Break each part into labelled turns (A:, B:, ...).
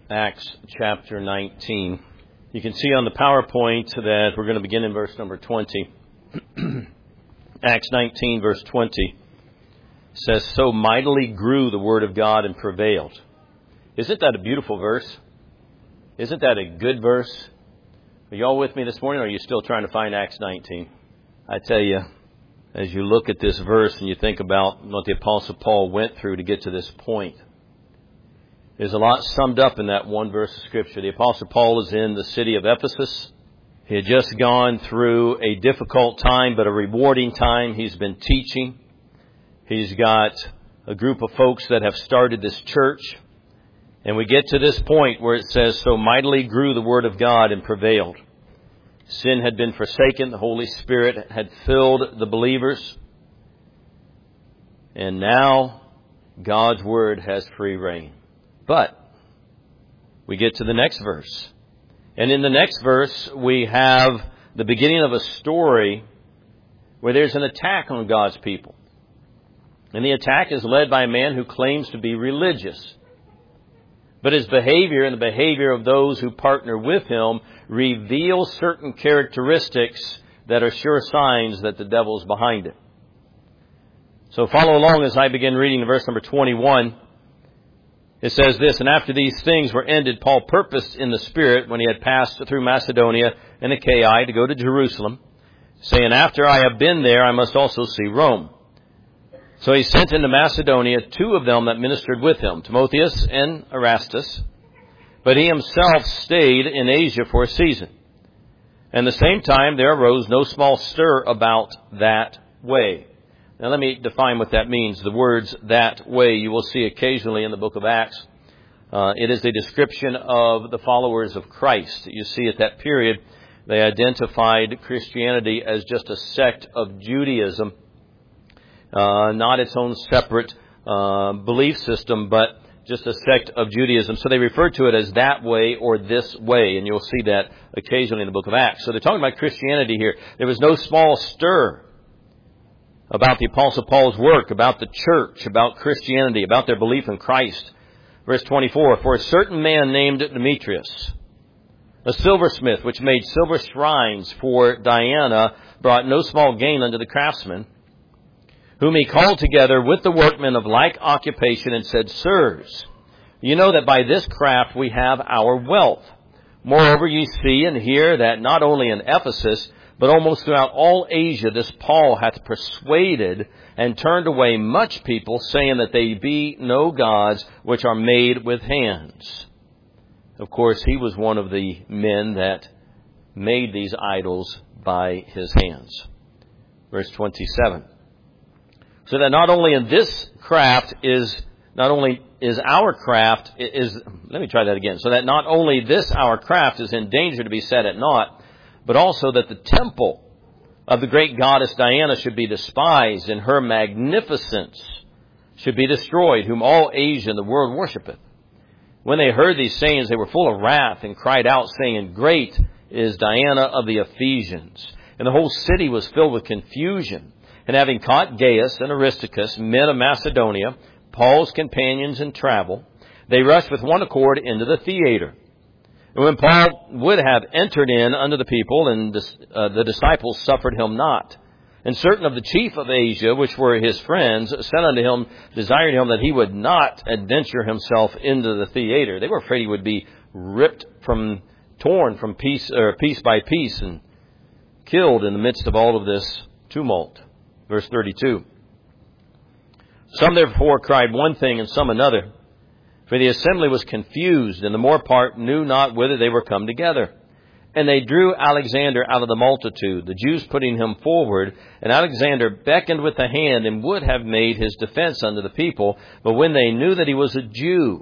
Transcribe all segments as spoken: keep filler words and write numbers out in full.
A: Acts chapter nineteen. You can see on the PowerPoint that we're going to begin in verse number twenty. Acts nineteen, verse twenty says, "So mightily grew the word of God and prevailed." Isn't that a beautiful verse? Isn't that a good verse? Are you all with me this morning, or are you still trying to find Acts nineteen? I tell you, as you look at this verse and you think about what the Apostle Paul went through to get to this point, there's a lot summed up in that one verse of Scripture. The Apostle Paul is in the city of Ephesus. He had just gone through a difficult time, but a rewarding time. He's been teaching. He's got a group of folks that have started this church. And we get to this point where it says, "So mightily grew the word of God and prevailed." Sin had been forsaken. The Holy Spirit had filled the believers. And now God's word has free reign. But we get to the next verse. And in the next verse, we have the beginning of a story where there's an attack on God's people. And the attack is led by a man who claims to be religious. But his behavior and the behavior of those who partner with him reveals certain characteristics that are sure signs that the devil's behind it. So follow along as I begin reading in verse number twenty-one. It says this, "And after these things were ended, Paul purposed in the Spirit, when he had passed through Macedonia and Achaia, to go to Jerusalem, saying, After I have been there, I must also see Rome. So he sent into Macedonia two of them that ministered with him, Timotheus and Erastus. But he himself stayed in Asia for a season. And at the same time there arose no small stir about that way." Now let me define what that means. The words "that way" you will see occasionally in the book of Acts. Uh, it is a description of the followers of Christ. You see at that period they identified Christianity as just a sect of Judaism, uh, not its own separate uh, belief system, but just a sect of Judaism. So they refer to it as that way or this way, and you'll see that occasionally in the book of Acts. So they're talking about Christianity here. There was no small stir about the Apostle Paul's work, about the church, about Christianity, about their belief in Christ. Verse twenty-four, "For a certain man named Demetrius, a silversmith, which made silver shrines for Diana, brought no small gain unto the craftsmen, whom he called together with the workmen of like occupation, and said, Sirs, you know that by this craft we have our wealth. Moreover, ye see and hear that not only in Ephesus, but almost throughout all Asia, this Paul hath persuaded and turned away much people, saying that they be no gods which are made with hands." Of course, he was one of the men that made these idols by his hands. Verse twenty-seven. "So that not only in this craft is, not only is our craft, is, let me try that again. So that not only this our craft is in danger to be set at naught, but also that the temple of the great goddess Diana should be despised, and her magnificence should be destroyed, whom all Asia and the world worshipeth. When they heard these sayings, they were full of wrath, and cried out, saying, Great is Diana of the Ephesians. And the whole city was filled with confusion. And having caught Gaius and Aristarchus, men of Macedonia, Paul's companions in travel, they rushed with one accord into the theater. And when Paul would have entered in unto the people, and uh, the disciples suffered him not. And certain of the chief of Asia, which were his friends, sent unto him, desiring him that he would not adventure himself into the theater. They were afraid he would be ripped from, torn from piece, or piece by piece, and killed in the midst of all of this tumult. Verse thirty-two. "Some therefore cried one thing, and some another. For the assembly was confused, and the more part knew not whither they were come together. And they drew Alexander out of the multitude, the Jews putting him forward. And Alexander beckoned with the hand, and would have made his defense unto the people. But when they knew that he was a Jew,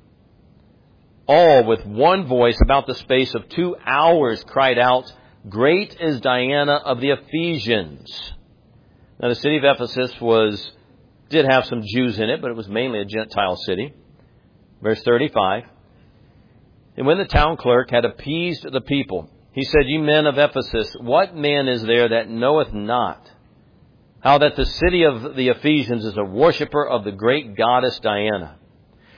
A: all with one voice about the space of two hours cried out, Great is Diana of the Ephesians." Now the city of Ephesus was did have some Jews in it, but it was mainly a Gentile city. Verse thirty-five. "And when the town clerk had appeased the people, he said, Ye men of Ephesus, what man is there that knoweth not how that the city of the Ephesians is a worshipper of the great goddess Diana,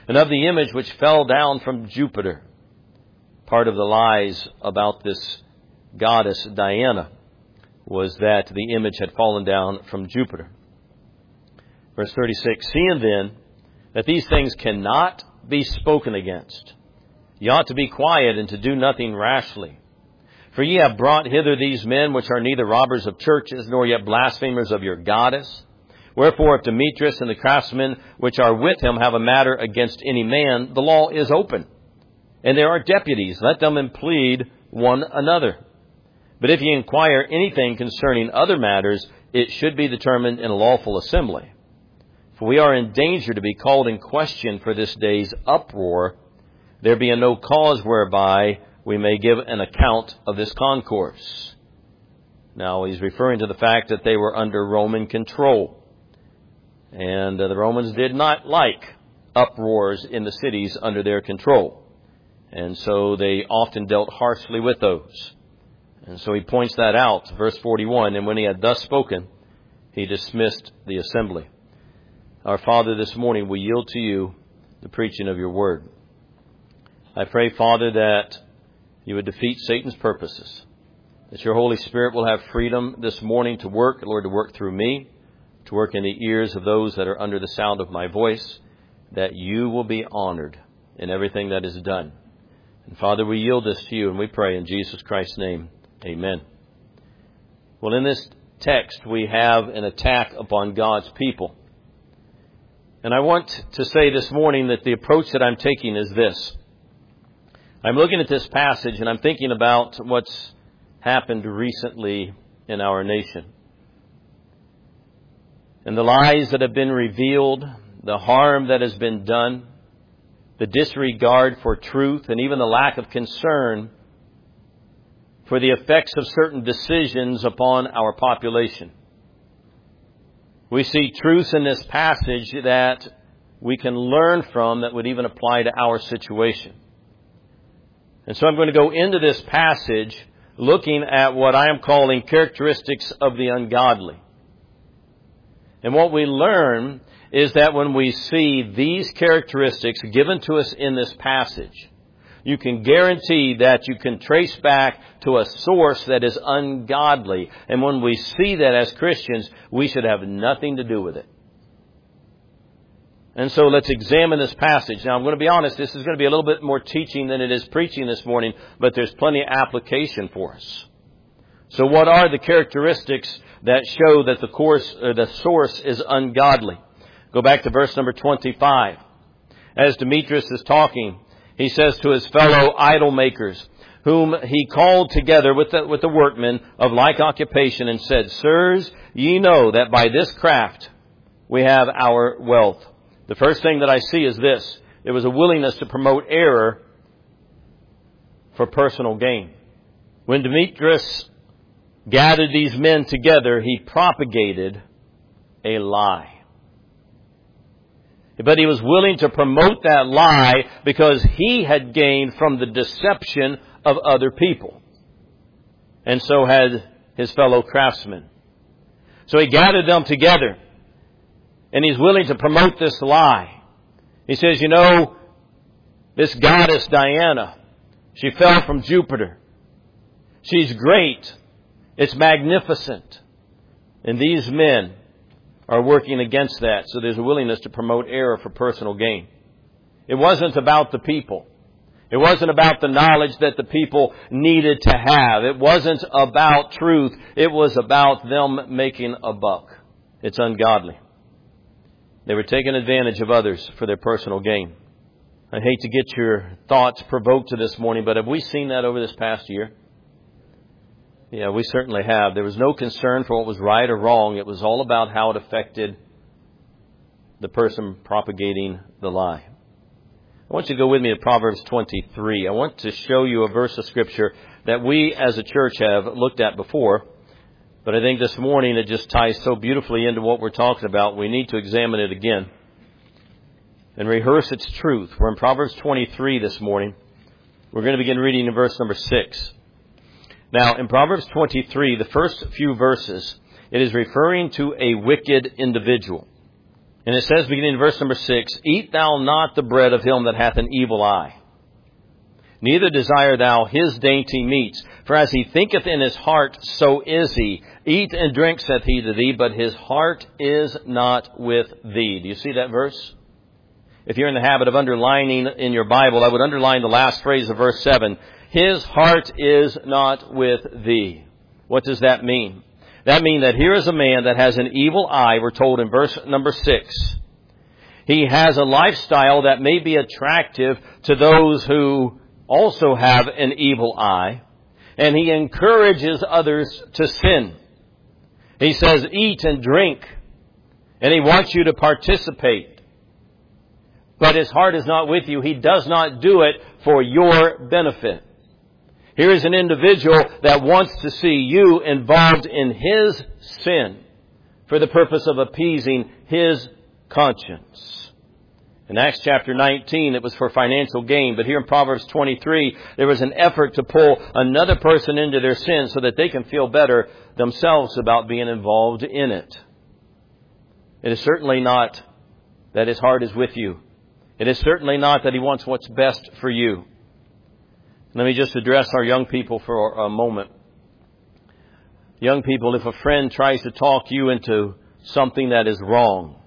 A: and of the image which fell down from Jupiter. Part of the lies about this goddess Diana was that the image had fallen down from Jupiter. Verse thirty-six, seeing then that these things cannot be spoken against, ye ought to be quiet and to do nothing rashly. For ye have brought hither these men which are neither robbers of churches, nor yet blasphemers of your goddess. Wherefore, if Demetrius and the craftsmen which are with him have a matter against any man, the law is open. And there are deputies, let them implead one another. But if ye inquire anything concerning other matters, it should be determined in a lawful assembly. For we are in danger to be called in question for this day's uproar, there being no cause whereby we may give an account of this concourse. Now, he's referring to the fact that they were under Roman control. And uh, the Romans did not like uproars in the cities under their control. And so they often dealt harshly with those. And so he points that out, verse forty-one, and when he had thus spoken, he dismissed the assembly. Our Father, this morning we yield to you the preaching of your word. I pray, Father, that you would defeat Satan's purposes, that your Holy Spirit will have freedom this morning to work, Lord, to work through me, to work in the ears of those that are under the sound of my voice, that you will be honored in everything that is done. And Father, we yield this to you and we pray in Jesus Christ's name. Amen. Well, in this text, we have an attack upon God's people. And I want to say this morning that the approach that I'm taking is this. I'm looking at this passage and I'm thinking about what's happened recently in our nation. And the lies that have been revealed, the harm that has been done, the disregard for truth, and even the lack of concern for the effects of certain decisions upon our population. We see truths in this passage that we can learn from that would even apply to our situation. And so I'm going to go into this passage looking at what I am calling characteristics of the ungodly. And what we learn is that when we see these characteristics given to us in this passage, you can guarantee that you can trace back to a source that is ungodly. And when we see that as Christians, we should have nothing to do with it. And so let's examine this passage. Now, I'm going to be honest, this is going to be a little bit more teaching than it is preaching this morning, but there's plenty of application for us. So what are the characteristics that show that the course, or the source is ungodly? Go back to verse number twenty-five. As Demetrius is talking, he says to his fellow idol makers, whom he called together with the, with the workmen of like occupation, and said, Sirs, ye know that by this craft we have our wealth. The first thing that I see is this. There was a willingness to promote error for personal gain. When Demetrius gathered these men together, he propagated a lie. But he was willing to promote that lie because he had gained from the deception of other people. And so had his fellow craftsmen. So he gathered them together. And he's willing to promote this lie. He says, you know, this goddess Diana, she fell from Jupiter. She's great. It's magnificent. And these men are working against that. So there's a willingness to promote error for personal gain. It wasn't about the people. It wasn't about the knowledge that the people needed to have. It wasn't about truth. It was about them making a buck. It's ungodly. They were taking advantage of others for their personal gain. I hate to get your thoughts provoked to this morning, but have we seen that over this past year? Yeah, we certainly have. There was no concern for what was right or wrong. It was all about how it affected the person propagating the lie. I want you to go with me to Proverbs twenty-three. I want to show you a verse of Scripture that we as a church have looked at before. But I think this morning it just ties so beautifully into what we're talking about. We need to examine it again and rehearse its truth. We're in Proverbs twenty-three this morning. We're going to begin reading in verse number six. Now, in Proverbs twenty-three, the first few verses, it is referring to a wicked individual. And it says, beginning in verse number six, Eat thou not the bread of him that hath an evil eye, neither desire thou his dainty meats. For as he thinketh in his heart, so is he. Eat and drink, saith he to thee, but his heart is not with thee. Do you see that verse? If you're in the habit of underlining in your Bible, I would underline the last phrase of verse seven. His heart is not with thee. What does that mean? That means that here is a man that has an evil eye, we're told in verse number six. He has a lifestyle that may be attractive to those who also have an evil eye, and he encourages others to sin. He says, eat and drink, and he wants you to participate. But his heart is not with you. He does not do it for your benefit. Here is an individual that wants to see you involved in his sin for the purpose of appeasing his conscience. In Acts chapter nineteen, it was for financial gain. But here in Proverbs twenty-three, there was an effort to pull another person into their sin so that they can feel better themselves about being involved in it. It is certainly not that his heart is with you. It is certainly not that he wants what's best for you. Let me just address our young people for a moment. Young people, if a friend tries to talk you into something that is wrong,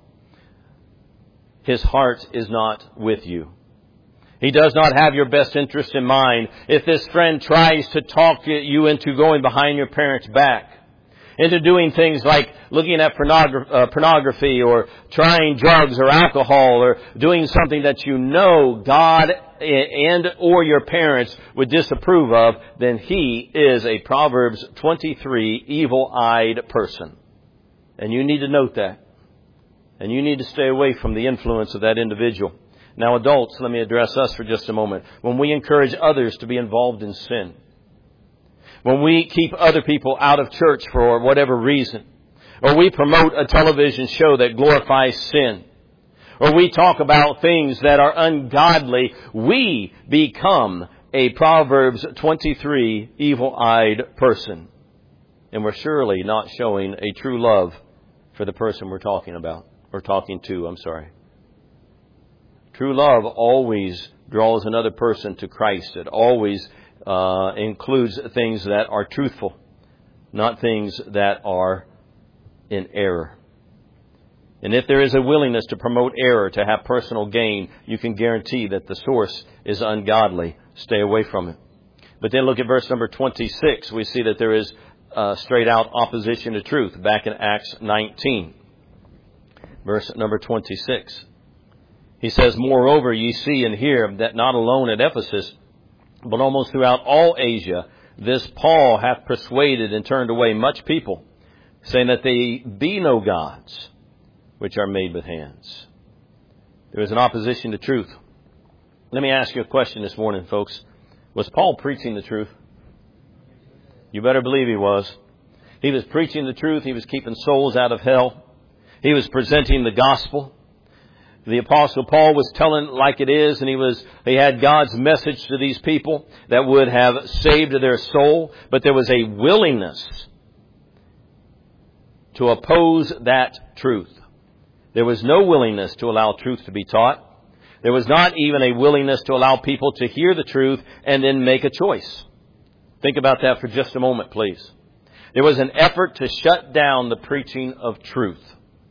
A: his heart is not with you. He does not have your best interest in mind. If this friend tries to talk you into going behind your parents' back, into doing things like looking at pornogra- uh, pornography or trying drugs or alcohol or doing something that you know God and or your parents would disapprove of, then he is a Proverbs twenty-three evil-eyed person. And you need to note that. And you need to stay away from the influence of that individual. Now, adults, let me address us for just a moment. When we encourage others to be involved in sin, when we keep other people out of church for whatever reason, or we promote a television show that glorifies sin, or we talk about things that are ungodly, we become a Proverbs twenty-three evil-eyed person. And we're surely not showing a true love for the person we're talking about, or talking to, I'm sorry. True love always draws another person to Christ. It always uh, includes things that are truthful, not things that are in error. And if there is a willingness to promote error, to have personal gain, you can guarantee that the source is ungodly. Stay away from it. But then look at verse number twenty-six. We see that there is uh, straight out opposition to truth back in Acts nineteen. Verse number twenty-six. He says, Moreover, ye see and hear that not alone at Ephesus, but almost throughout all Asia, this Paul hath persuaded and turned away much people, saying that they be no gods, which are made with hands. There is an opposition to truth. Let me ask you a question this morning, folks. Was Paul preaching the truth? You better believe he was. He was preaching the truth. He was keeping souls out of hell. He was presenting the gospel. The Apostle Paul was telling like it is, and he was he had God's message to these people that would have saved their soul. But there was a willingness to oppose that truth. There was no willingness to allow truth to be taught. There was not even a willingness to allow people to hear the truth and then make a choice. Think about that for just a moment, please. There was an effort to shut down the preaching of truth.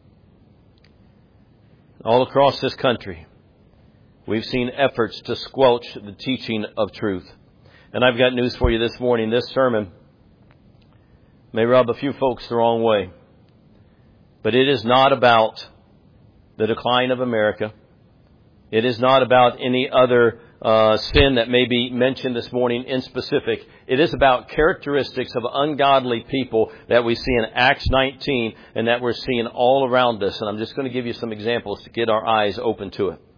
A: All across this country, we've seen efforts to squelch the teaching of truth. And I've got news for you this morning. This sermon may rub a few folks the wrong way. But it is not about the decline of America. It is not about any other uh, sin that may be mentioned this morning in specific. It is about characteristics of ungodly people that we see in Acts nineteen and that we're seeing all around us. And I'm just going to give you some examples to get our eyes open to it.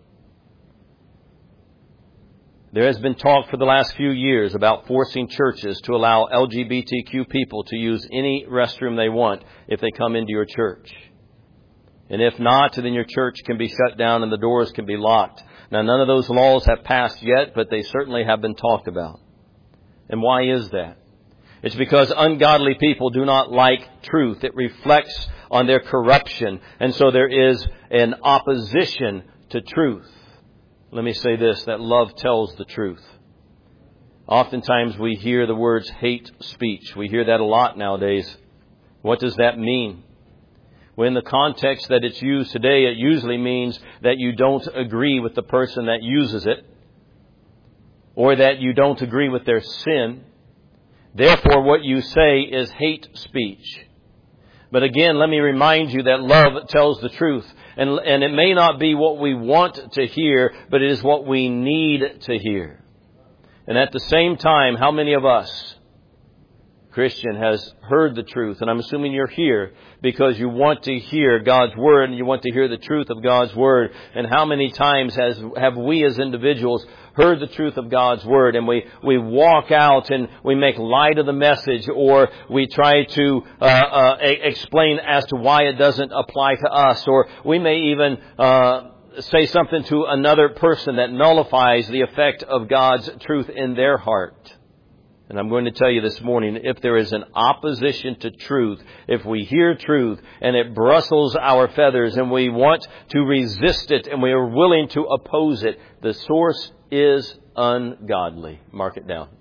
A: There has been talk for the last few years about forcing churches to allow L G B T Q people to use any restroom they want if they come into your church. And if not, then your church can be shut down and the doors can be locked. Now, none of those laws have passed yet, but they certainly have been talked about. And why is that? It's because ungodly people do not like truth. It reflects on their corruption. And so there is an opposition to truth. Let me say this, that love tells the truth. Oftentimes we hear the words hate speech. We hear that a lot nowadays. What does that mean? Well, in the context that it's used today, it usually means that you don't agree with the person that uses it, or that you don't agree with their sin. Therefore, what you say is hate speech. But again, let me remind you that love tells the truth. And, and it may not be what we want to hear, but it is what we need to hear. And at the same time, how many of us, Christian, has heard the truth? And I'm assuming you're here because you want to hear God's Word and you want to hear the truth of God's Word. And how many times has have we as individuals heard the truth of God's Word and we, we walk out and we make light of the message, or we try to uh, uh, explain as to why it doesn't apply to us, or we may even uh, say something to another person that nullifies the effect of God's truth in their heart. And I'm going to tell you this morning, if there is an opposition to truth, if we hear truth and it bristles our feathers and we want to resist it and we are willing to oppose it, the source is ungodly. Mark it down.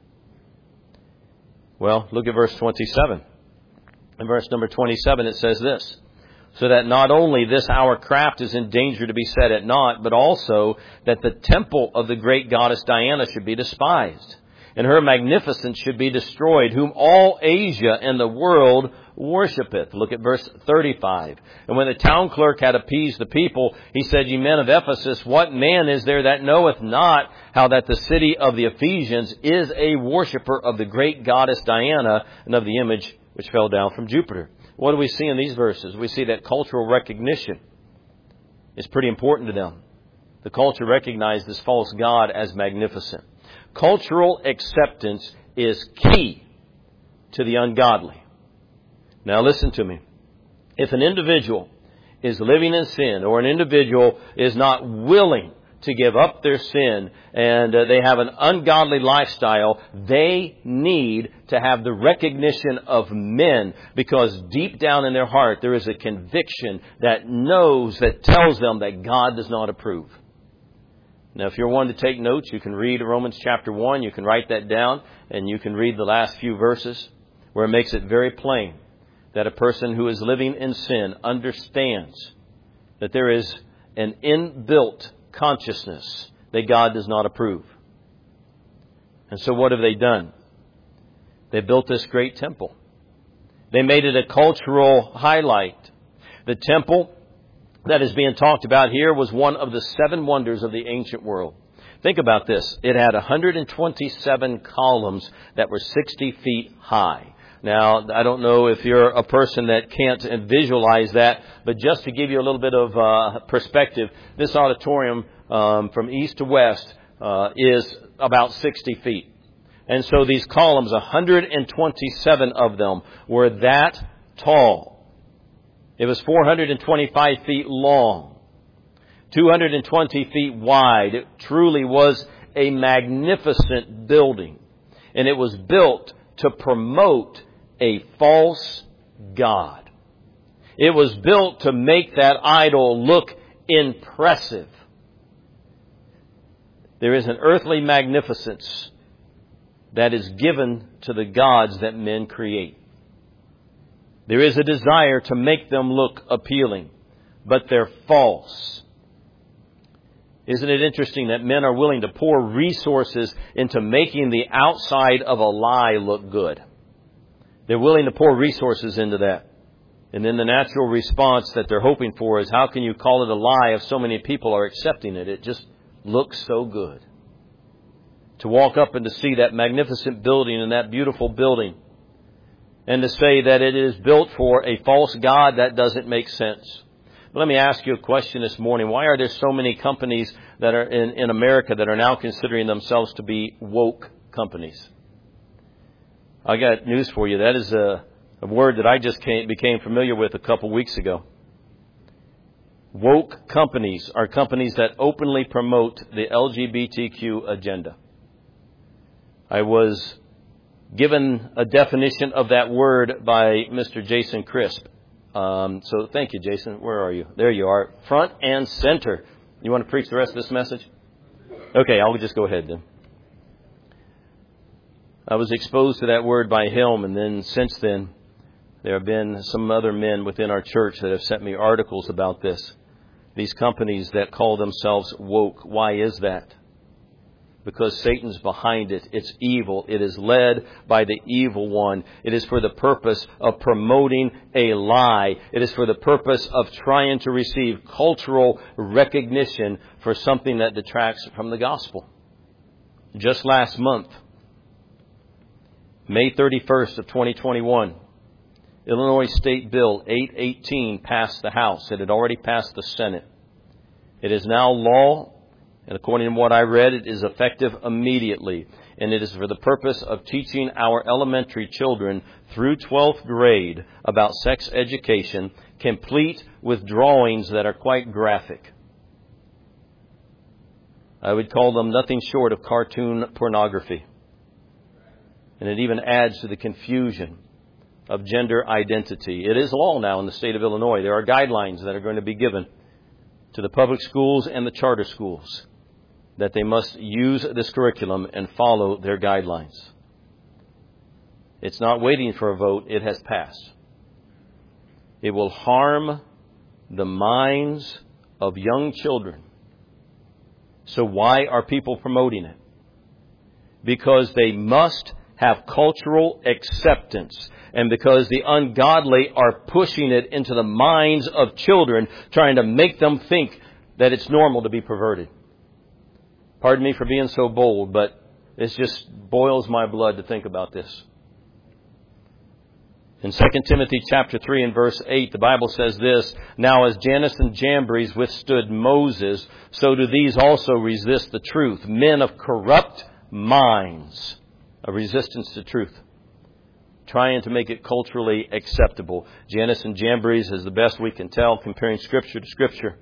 A: Well, look at verse twenty-seven. In verse number twenty-seven it says this, so that not only this our craft is in danger to be set at naught, but also that the temple of the great goddess Diana should be despised, and her magnificence should be destroyed, whom all Asia and the world worshipeth. Look at verse thirty-five. And when the town clerk had appeased the people, he said, Ye men of Ephesus, what man is there that knoweth not how that the city of the Ephesians is a worshipper of the great goddess Diana and of the image which fell down from Jupiter? What do we see in these verses? We see that cultural recognition is pretty important to them. The culture recognized this false god as magnificent. Cultural acceptance is key to the ungodly. Now listen to me. If an individual is living in sin, or an individual is not willing to give up their sin, and uh, they have an ungodly lifestyle, they need to have the recognition of men, because deep down in their heart there is a conviction that knows, that tells them that God does not approve. Now, if you're one to take notes, you can read Romans chapter one. You can write that down, and you can read the last few verses where it makes it very plain that a person who is living in sin understands that there is an inbuilt consciousness that God does not approve. And so what have they done? They built this great temple. They made it a cultural highlight. The temple that is being talked about here was one of the seven wonders of the ancient world. Think about this. It had one hundred twenty-seven columns that were sixty feet high. Now, I don't know if you're a person that can't visualize that, but just to give you a little bit of uh, perspective, this auditorium um, from east to west uh, is about sixty feet. And so these columns, one hundred twenty-seven of them, were that tall. It was four hundred twenty-five feet long, two hundred twenty feet wide. It truly was a magnificent building. And it was built to promote a false god. It was built to make that idol look impressive. There is an earthly magnificence that is given to the gods that men create. There is a desire to make them look appealing, but they're false. Isn't it interesting that men are willing to pour resources into making the outside of a lie look good? They're willing to pour resources into that. And then the natural response that they're hoping for is, how can you call it a lie if so many people are accepting it? It just looks so good. To walk up and to see that magnificent building and that beautiful building, and to say that it is built for a false god, that doesn't make sense. But let me ask you a question this morning. Why are there so many companies that are in, in America that are now considering themselves to be woke companies? I got news for you. That is a, a word that I just came, became familiar with a couple weeks ago. Woke companies are companies that openly promote the L G B T Q agenda. I was given a definition of that word by Mister Jason Crisp. Um, so thank you, Jason. Where are you? There you are. Front and center. You want to preach the rest of this message? Okay, I'll just go ahead then. I was exposed to that word by him, and then since then, there have been some other men within our church that have sent me articles about this. These companies that call themselves woke. Why is that? Because Satan's behind it. It's evil. It is led by the evil one. It is for the purpose of promoting a lie. It is for the purpose of trying to receive cultural recognition for something that detracts from the gospel. Just last month, May thirty-first of twenty twenty-one, Illinois State Bill eight eighteen passed the House. It had already passed the Senate. It is now law. And according to what I read, it is effective immediately. And it is for the purpose of teaching our elementary children through twelfth grade about sex education, complete with drawings that are quite graphic. I would call them nothing short of cartoon pornography. And it even adds to the confusion of gender identity. It is law now in the state of Illinois. There are guidelines that are going to be given to the public schools and the charter schools, that they must use this curriculum and follow their guidelines. It's not waiting for a vote. It has passed. It will harm the minds of young children. So why are people promoting it? Because they must have cultural acceptance. And because the ungodly are pushing it into the minds of children, trying to make them think that it's normal to be perverted. Pardon me for being so bold, but it just boils my blood to think about this. In Second Timothy chapter three and verse eight, the Bible says this, "Now as Jannes and Jambres withstood Moses, so do these also resist the truth. Men of corrupt minds." A resistance to truth. Trying to make it culturally acceptable. Jannes and Jambres, as the best we can tell, comparing Scripture to Scripture,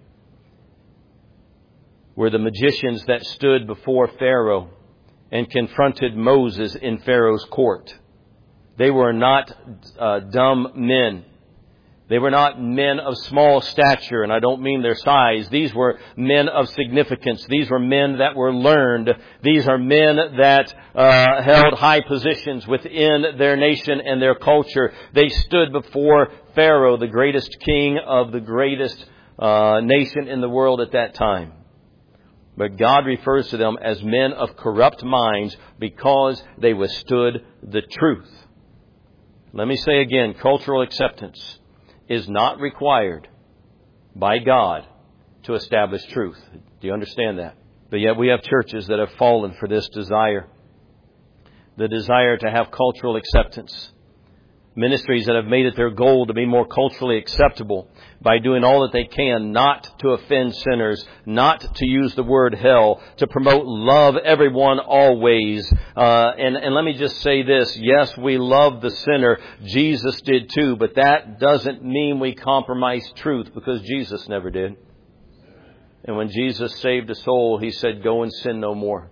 A: were the magicians that stood before Pharaoh and confronted Moses in Pharaoh's court. They were not uh, dumb men. They were not men of small stature, and I don't mean their size. These were men of significance. These were men that were learned. These are men that uh, held high positions within their nation and their culture. They stood before Pharaoh, the greatest king of the greatest uh, nation in the world at that time. But God refers to them as men of corrupt minds because they withstood the truth. Let me say again, cultural acceptance is not required by God to establish truth. Do you understand that? But yet we have churches that have fallen for this desire. The desire to have cultural acceptance. Ministries that have made it their goal to be more culturally acceptable by doing all that they can not to offend sinners, not to use the word hell, to promote love everyone always. Uh, and, and let me just say this. Yes, we love the sinner. Jesus did too. But that doesn't mean we compromise truth, because Jesus never did. And when Jesus saved a soul, He said, "Go and sin no more."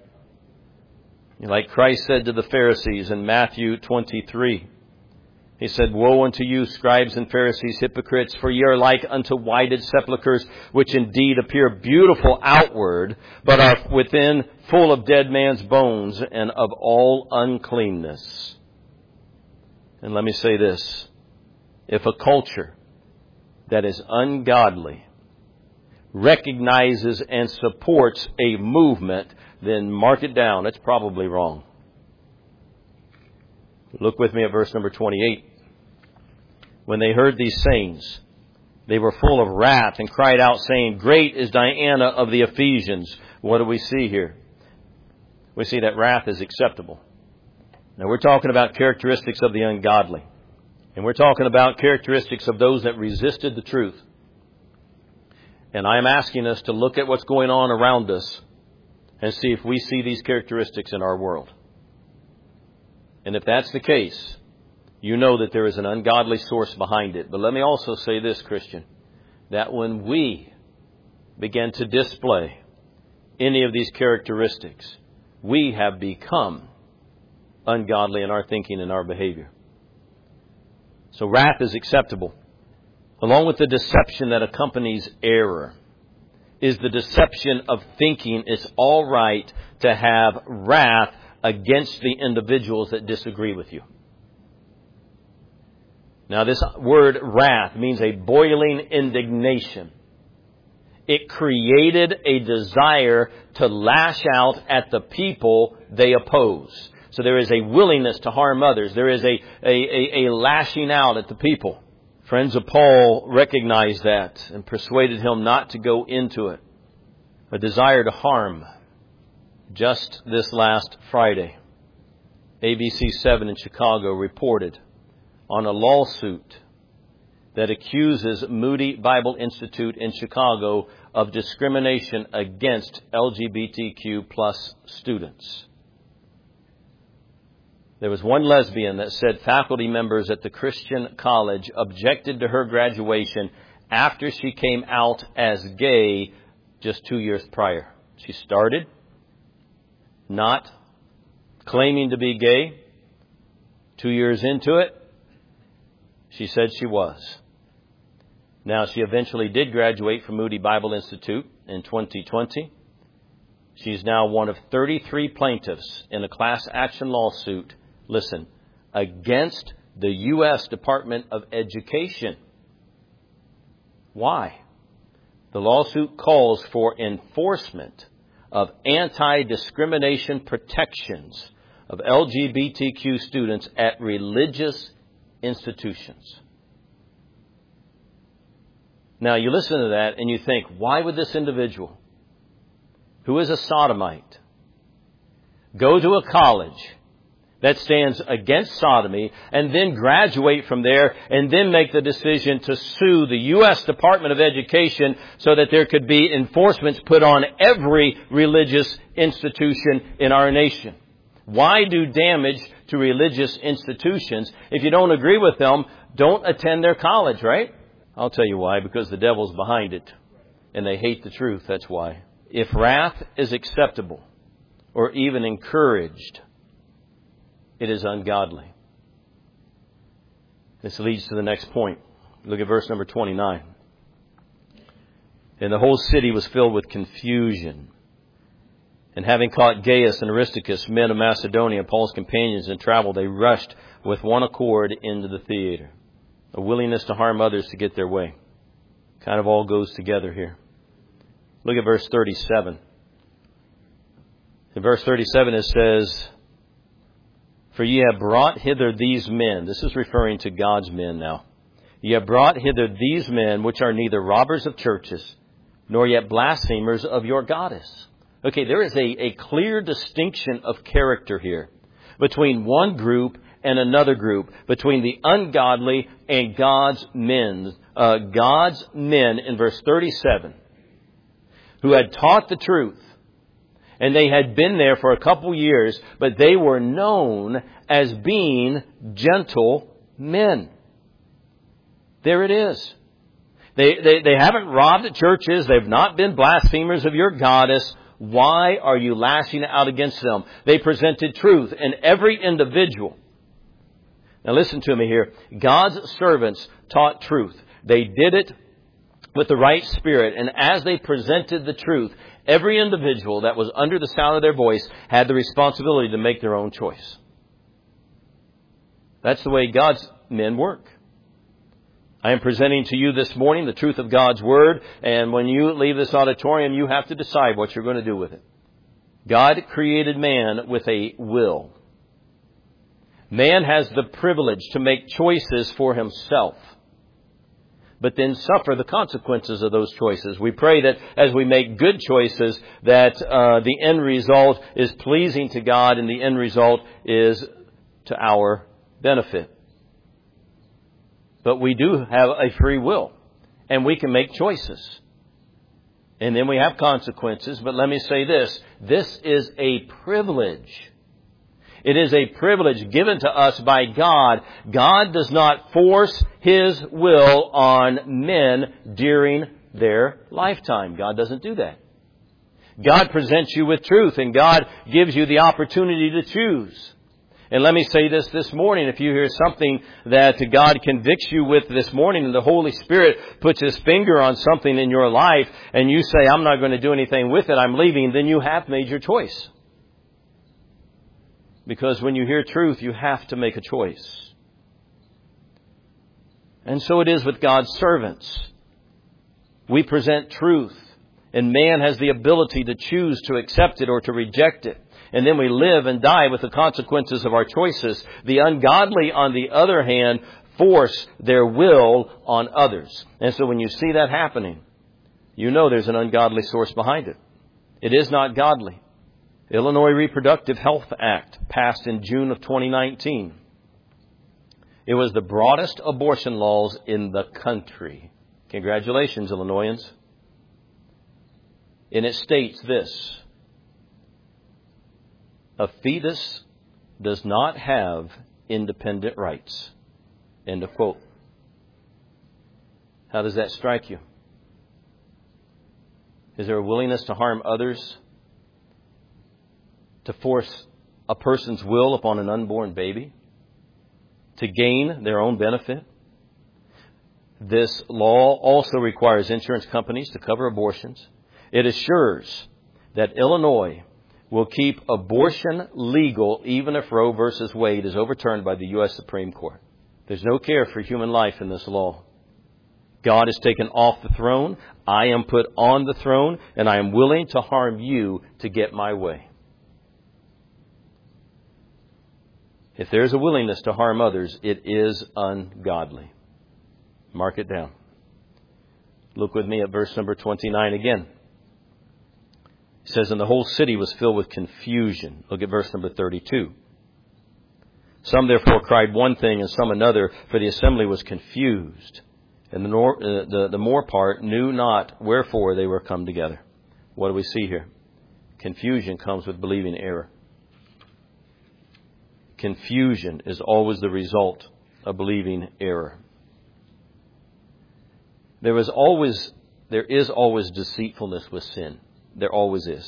A: Like Christ said to the Pharisees in Matthew twenty-three. He said, "Woe unto you, scribes and Pharisees, hypocrites, for ye are like unto whited sepulchres, which indeed appear beautiful outward, but are within full of dead man's bones and of all uncleanness." And let me say this. If a culture that is ungodly recognizes and supports a movement, then mark it down. It's probably wrong. Look with me at verse number twenty-eight. "When they heard these sayings, they were full of wrath and cried out, saying, Great is Diana of the Ephesians." What do we see here? We see that wrath is acceptable. Now we're talking about characteristics of the ungodly. And we're talking about characteristics of those that resisted the truth. And I'm asking us to look at what's going on around us and see if we see these characteristics in our world. And if that's the case, you know that there is an ungodly source behind it. But let me also say this, Christian, that when we begin to display any of these characteristics, we have become ungodly in our thinking and our behavior. So wrath is acceptable. Along with the deception that accompanies error is the deception of thinking it's all right to have wrath against the individuals that disagree with you. Now, this word wrath means a boiling indignation. It created a desire to lash out at the people they oppose. So there is a willingness to harm others. There is a, a, a, a lashing out at the people. Friends of Paul recognized that and persuaded him not to go into it. A desire to harm. Just this last Friday, A B C seven in Chicago reported on a lawsuit that accuses Moody Bible Institute in Chicago of discrimination against L G B T Q plus students. There was one lesbian that said faculty members at the Christian college objected to her graduation after she came out as gay just two years prior. She started not claiming to be gay. Two years into it, she said she was. Now, she eventually did graduate from Moody Bible Institute in twenty twenty. She's now one of thirty-three plaintiffs in a class action lawsuit, listen, against the U S Department of Education. Why? The lawsuit calls for enforcement of anti-discrimination protections of L G B T Q students at religious institutions. Now, you listen to that and you think, why would this individual, who is a sodomite, go to a college that stands against sodomy and then graduate from there and then make the decision to sue the U S Department of Education so that there could be enforcements put on every religious institution in our nation? Why do damage to religious institutions? If you don't agree with them, don't attend their college, right? I'll tell you why. Because the devil's behind it. And they hate the truth. That's why. If wrath is acceptable or even encouraged, it is ungodly. This leads to the next point. Look at verse number twenty-nine. And the whole city was filled with confusion. And having caught Gaius and Aristarchus, men of Macedonia, Paul's companions in travel, they rushed with one accord into the theater. A willingness to harm others to get their way. Kind of all goes together here. Look at verse thirty-seven. In verse thirty-seven it says, For ye have brought hither these men. This is referring to God's men now. Ye have brought hither these men, which are neither robbers of churches, nor yet blasphemers of your goddess. Okay, there is a, a clear distinction of character here between one group and another group, between the ungodly and God's men. Uh, God's men, in verse thirty-seven, who had taught the truth. And they had been there for a couple years, but they were known as being gentle men. There it is. They, they, they haven't robbed at churches. They've not been blasphemers of your goddess. Why are you lashing out against them? They presented truth in every individual. Now listen to me here. God's servants taught truth. They did it with the right spirit. And as they presented the truth, every individual that was under the sound of their voice had the responsibility to make their own choice. That's the way God's men work. I am presenting to you this morning the truth of God's Word, and when you leave this auditorium, you have to decide what you're going to do with it. God created man with a will. Man has the privilege to make choices for himself, but then suffer the consequences of those choices. We pray that as we make good choices, that uh, the end result is pleasing to God and the end result is to our benefit. But we do have a free will, and we can make choices. And then we have consequences. But let me say this. This is a privilege. It is a privilege given to us by God. God does not force His will on men during their lifetime. God doesn't do that. God presents you with truth, and God gives you the opportunity to choose. And let me say this this morning. If you hear something that God convicts you with this morning and the Holy Spirit puts His finger on something in your life and you say, I'm not going to do anything with it, I'm leaving, then you have made your choice. Because when you hear truth, you have to make a choice. And so it is with God's servants. We present truth, and man has the ability to choose to accept it or to reject it. And then we live and die with the consequences of our choices. The ungodly, on the other hand, force their will on others. And so when you see that happening, you know there's an ungodly source behind it. It is not godly. Illinois Reproductive Health Act passed in June of twenty nineteen. It was the broadest abortion laws in the country. Congratulations, Illinoisans. And it states this: a fetus does not have independent rights. End of quote. How does that strike you? Is there a willingness to harm others? To force a person's will upon an unborn baby? To gain their own benefit? This law also requires insurance companies to cover abortions. It assures that Illinois will keep abortion legal even if Roe versus Wade is overturned by the U S Supreme Court. There's no care for human life in this law. God is taken off the throne. I am put on the throne, and I am willing to harm you to get my way. If there's a willingness to harm others, it is ungodly. Mark it down. Look with me at verse number twenty-nine again. It says, and the whole city was filled with confusion. Look at verse number thirty-two. Some therefore cried one thing and some another, for the assembly was confused. And the, nor, uh, the, the more part knew not wherefore they were come together. What do we see here? Confusion comes with believing error. Confusion is always the result of believing error. There is always, there is always deceitfulness with sin. There always is.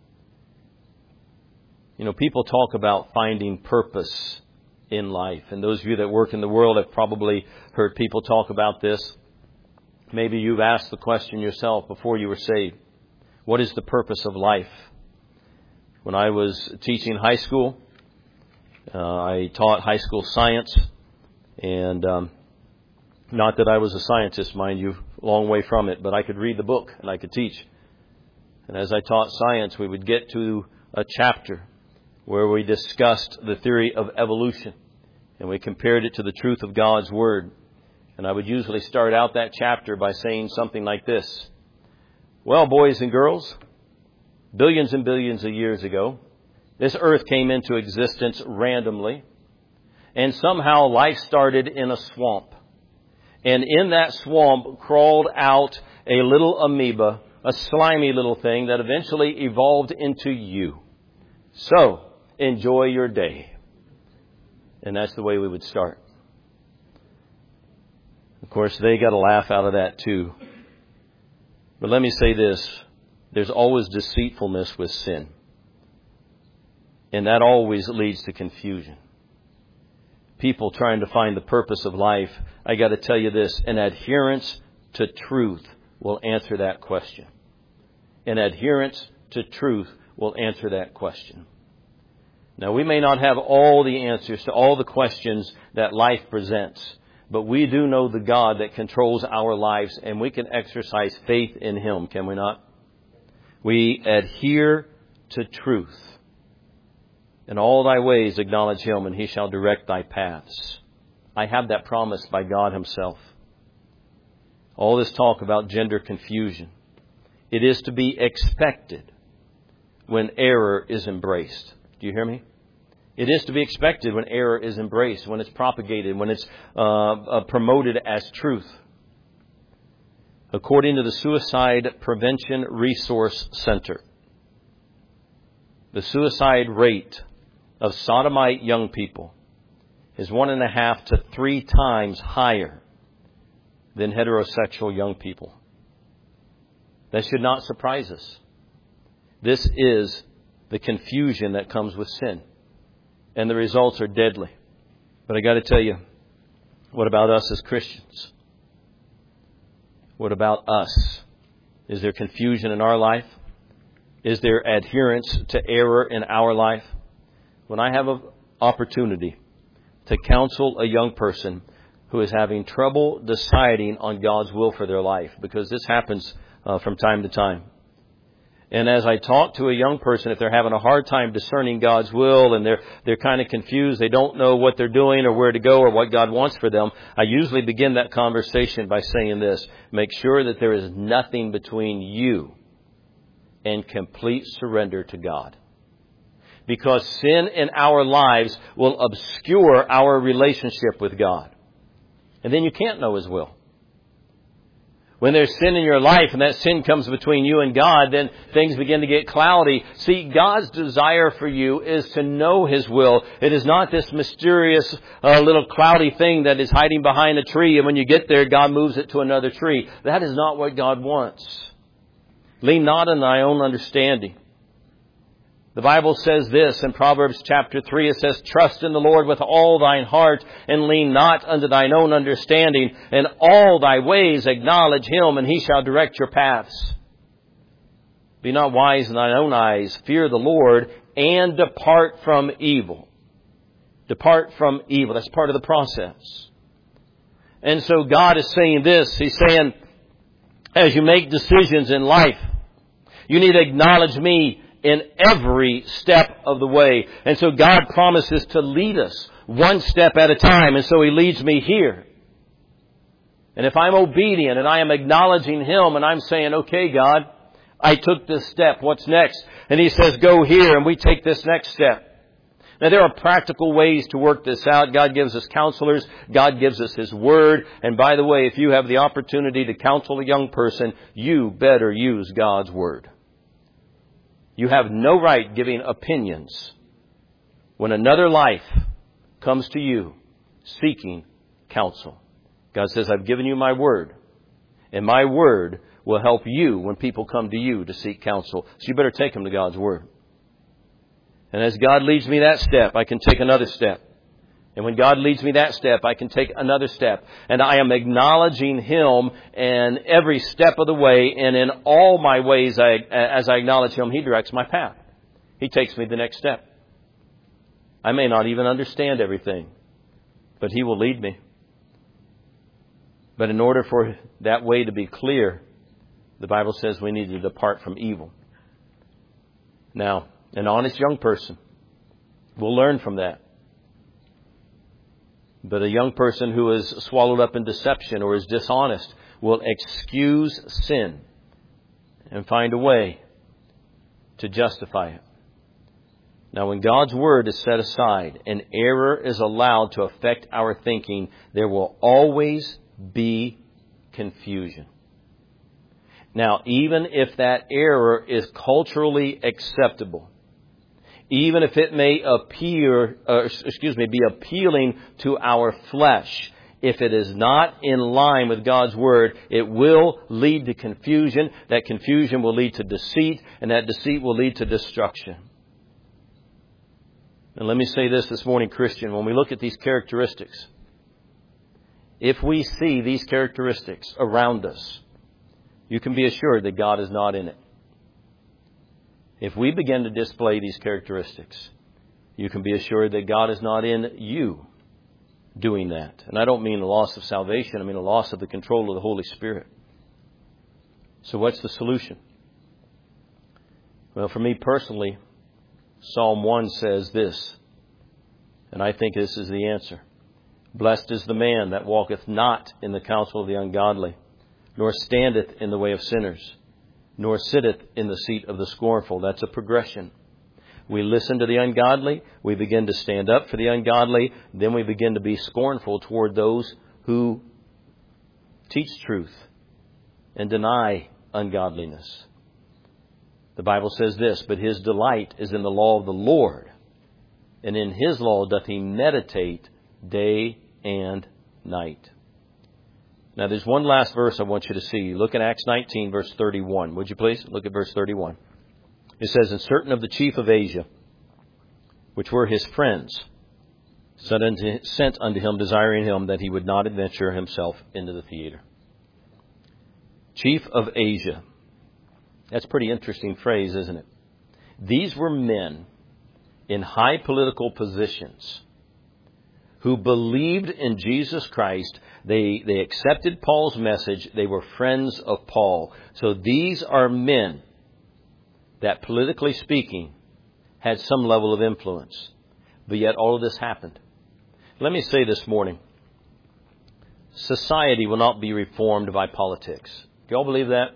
A: You know, people talk about finding purpose in life. And those of you that work in the world have probably heard people talk about this. Maybe you've asked the question yourself before you were saved. What is the purpose of life? When I was teaching high school, uh, I taught high school science. And um, not that I was a scientist, mind you, a long way from it. But I could read the book and I could teach. And as I taught science, we would get to a chapter where we discussed the theory of evolution. And we compared it to the truth of God's Word. And I would usually start out that chapter by saying something like this. Well, boys and girls, billions and billions of years ago, this earth came into existence randomly. And somehow life started in a swamp. And in that swamp crawled out a little amoeba, a slimy little thing that eventually evolved into you. So, enjoy your day. And that's the way we would start. Of course, they got a laugh out of that too. But let me say this. There's always deceitfulness with sin. And that always leads to confusion. People trying to find the purpose of life, I got to tell you this, an adherence to truth will answer that question. An adherence to truth will answer that question. Now, we may not have all the answers to all the questions that life presents, but we do know the God that controls our lives, and we can exercise faith in Him, can we not? We adhere to truth. In all thy ways acknowledge Him, and He shall direct thy paths. I have that promise by God Himself. All this talk about gender confusion. It is to be expected when error is embraced. Do you hear me? It is to be expected when error is embraced, when it's propagated, when it's uh, uh, promoted as truth. According to the Suicide Prevention Resource Center, the suicide rate of sodomite young people is one and a half to three times higher than heterosexual young people. That should not surprise us. This is the confusion that comes with sin. and the results are deadly. But I got to tell you, what about us as Christians? What about us? Is there confusion in our life? Is there adherence to error in our life? When I have an opportunity to counsel a young person who is having trouble deciding on God's will for their life, because this happens uh, from time to time. And as I talk to a young person, if they're having a hard time discerning God's will and they're they're kind of confused, they don't know what they're doing or where to go or what God wants for them, I usually begin that conversation by saying this: make sure that there is nothing between you and complete surrender to God. Because sin in our lives will obscure our relationship with God. And then you can't know His will. When there's sin in your life and that sin comes between you and God, then things begin to get cloudy. See, God's desire for you is to know His will. It is not this mysterious uh, little cloudy thing that is hiding behind a tree, and when you get there, God moves it to another tree. That is not what God wants. Lean not on thy own understanding. The Bible says this in Proverbs chapter three. It says, trust in the Lord with all thine heart, and lean not unto thine own understanding. In all thy ways acknowledge Him, and He shall direct your paths. Be not wise in thine own eyes. Fear the Lord, and depart from evil. Depart from evil. That's part of the process. And so God is saying this. He's saying, as you make decisions in life, you need to acknowledge me in every step of the way. And so God promises to lead us one step at a time. And so He leads me here. And if I'm obedient and I am acknowledging Him and I'm saying, okay, God, I took this step. What's next? And He says, go here. And we take this next step. Now, there are practical ways to work this out. God gives us counselors. God gives us His Word. And by the way, if you have the opportunity to counsel a young person, you better use God's Word. You have no right giving opinions when another life comes to you seeking counsel. God says, I've given you my Word. And my Word will help you when people come to you to seek counsel. So you better take them to God's Word. And as God leads me that step, I can take another step. And when God leads me that step, I can take another step. And I am acknowledging Him in every step of the way. And in all my ways, I, as I acknowledge Him, He directs my path. He takes me the next step. I may not even understand everything, but He will lead me. But in order for that way to be clear, the Bible says we need to depart from evil. Now, an honest young person will learn from that. But a young person who is swallowed up in deception or is dishonest will excuse sin and find a way to justify it. Now, when God's Word is set aside and error is allowed to affect our thinking, there will always be confusion. Now, even if that error is culturally acceptable, even if it may appear, uh, excuse me, be appealing to our flesh, if it is not in line with God's Word, it will lead to confusion. That confusion will lead to deceit, and that deceit will lead to destruction. And let me say this this morning, Christian, when we look at these characteristics, if we see these characteristics around us, you can be assured that God is not in it. If we begin to display these characteristics, you can be assured that God is not in you doing that. And I don't mean the loss of salvation. I mean the loss of the control of the Holy Spirit. So what's the solution? Well, for me personally, Psalm one says this, and I think this is the answer. Blessed is the man that walketh not in the counsel of the ungodly, nor standeth in the way of sinners, nor sitteth in the seat of the scornful. That's a progression. We listen to the ungodly. We begin to stand up for the ungodly. Then we begin to be scornful toward those who teach truth and deny ungodliness. The Bible says this, but his delight is in the law of the Lord, and in His law doth he meditate day and night. Now, there's one last verse I want you to see. Look at Acts nineteen, verse thirty-one. Would you please? Look at verse thirty-one. It says, and certain of the chief of Asia, which were his friends, sent unto, sent unto him, desiring him that he would not adventure himself into the theater. Chief of Asia. That's a pretty interesting phrase, isn't it? These were men in high political positions who believed in Jesus Christ. They, they accepted Paul's message. They were friends of Paul. So these are men that, politically speaking, had some level of influence. But yet all of this happened. Let me say this morning, society will not be reformed by politics. Do you all believe that?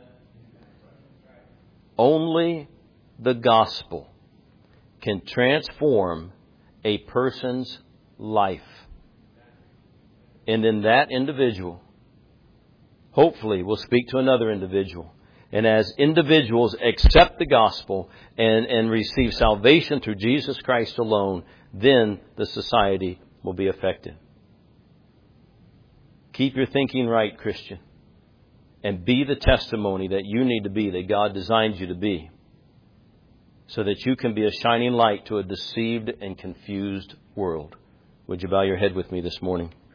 A: Only the gospel can transform a person's life. And then that individual, hopefully, will speak to another individual. And as individuals accept the gospel and, and receive salvation through Jesus Christ alone, then the society will be affected. Keep your thinking right, Christian. And be the testimony that you need to be, that God designed you to be, so that you can be a shining light to a deceived and confused world. Would you bow your head with me this morning?